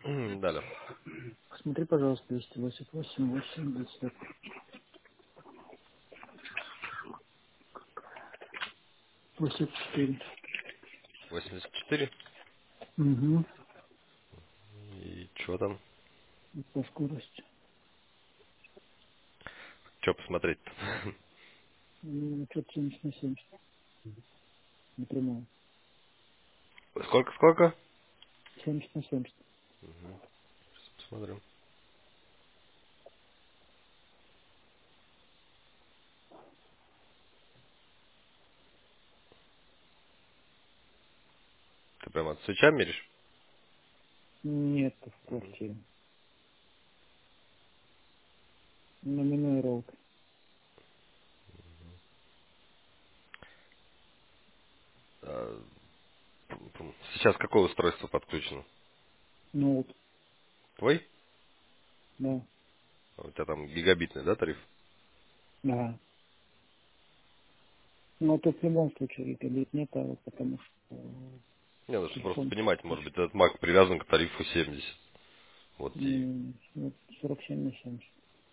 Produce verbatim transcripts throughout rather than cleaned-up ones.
Да, да. Посмотри, пожалуйста, двести восемьдесят восемь, восемьдесят, восемьдесят четыре. восемьдесят четыре. Угу. И что там? И по скорости. Что посмотреть-то? Ну, что-то семьдесят на семьдесят. Напрямую. Сколько, сколько? семьдесят на семьдесят. Посмотрим. Ты прямо от свеча меришь? Нет, в квартире. На Миной Роуд. А, пум- пум. Сейчас какое устройство подключено? Ноут. Твой? Да. А у тебя там гигабитный, да, тариф? Да. Но тут в любом случае гигабит нет, а вот потому что э, Не, ну, чтобы просто телефон понимать, может точно. быть, этот Mac привязан к тарифу семьдесят. Вот и... М, вот сорок семь на семьдесят.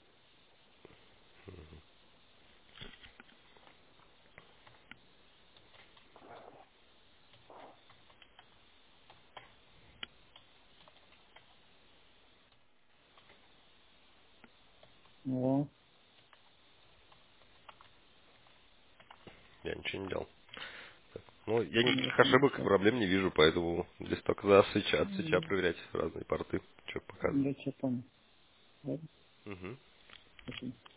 О, Я ничего не делал. Ну, я ну никаких вот он ошибок и сейчас. проблем не вижу, поэтому здесь только за свеча, от свеча проверять разные порты, что показывает. Я тебя понял. Ладно, Угу. спасибо.